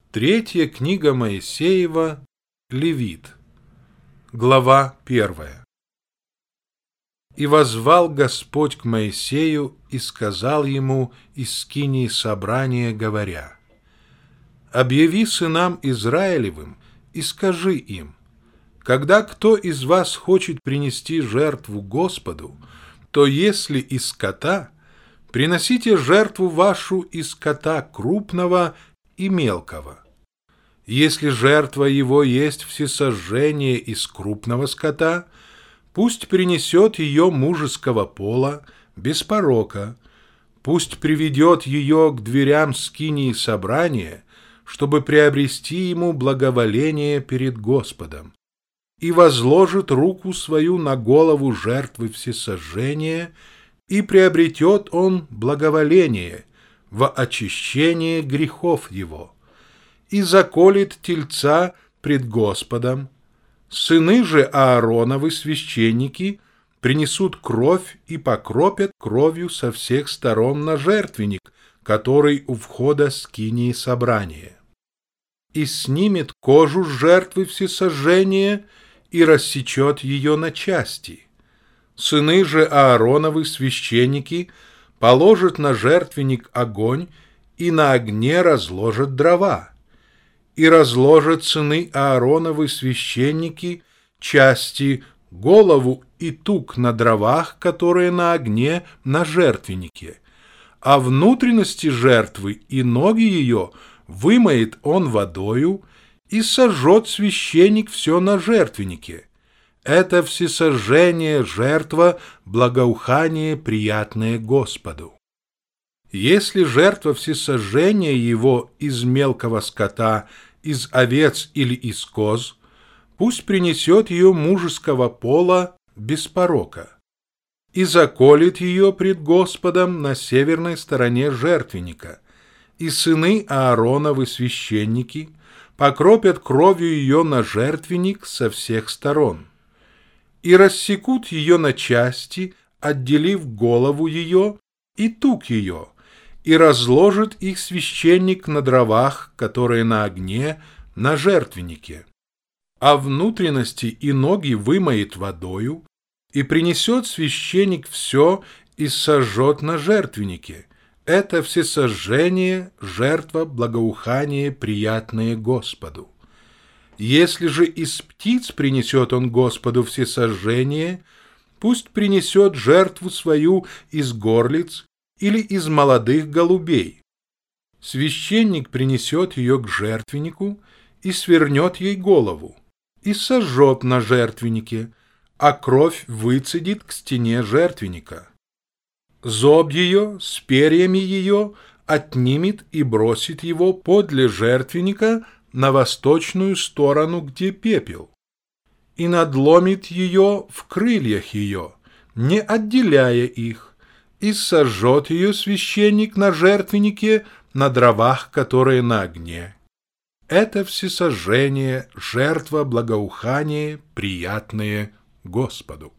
Третья книга Моисеева, Левит, глава 1. «И воззвал Господь к Моисею и сказал ему из скинии собрания, говоря: объяви сынам Израилевым и скажи им: когда кто из вас хочет принести жертву Господу, то если из скота, приносите жертву вашу из скота крупного и мелкого. Если жертва его есть всесожжение из крупного скота, пусть принесет ее мужеского пола, без порока, пусть приведет ее к дверям скинии собрания, чтобы приобрести ему благоволение перед Господом, и возложит руку свою на голову жертвы всесожжения, и приобретет он благоволение во очищение грехов его, и заколет тельца пред Господом. Сыны же Аароновы, священники, принесут кровь и покропят кровью со всех сторон на жертвенник, который у входа скинии собрания. И снимет кожу с жертвы всесожжения и рассечет ее на части. Сыны же Аароновы, священники, положат на жертвенник огонь и на огне разложат дрова. И разложат сыны Аароновы, священники, части, голову и тук на дровах, которые на огне на жертвеннике, а внутренности жертвы и ноги ее вымоет он водою, и сожжет священник все на жертвеннике. Это всесожжение жертва, благоухание, приятное Господу. Если жертва всесожжения его из мелкого скота, из овец или из коз, пусть принесет ее мужеского пола без порока, и заколет ее пред Господом на северной стороне жертвенника, и сыны Аароновы, священники, покропят кровью ее на жертвенник со всех сторон, и рассекут ее на части, отделив голову ее и тук ее, и разложит их священник на дровах, которые на огне, на жертвеннике, а внутренности и ноги вымоет водою, и принесет священник все и сожжет на жертвеннике. Это всесожжение, жертва, благоухание, приятное Господу. Если же из птиц принесет он Господу всесожжение, пусть принесет жертву свою из горлиц или из молодых голубей. Священник принесет ее к жертвеннику и свернет ей голову, и сожжет на жертвеннике, а кровь выцедит к стене жертвенника. Зоб ее с перьями ее отнимет и бросит его подле жертвенника на восточную сторону, где пепел, и надломит ее в крыльях ее, не отделяя их, и сожжет ее священник на жертвеннике на дровах, которые на огне. Это всесожжение, жертва, благоухание, приятное Господу.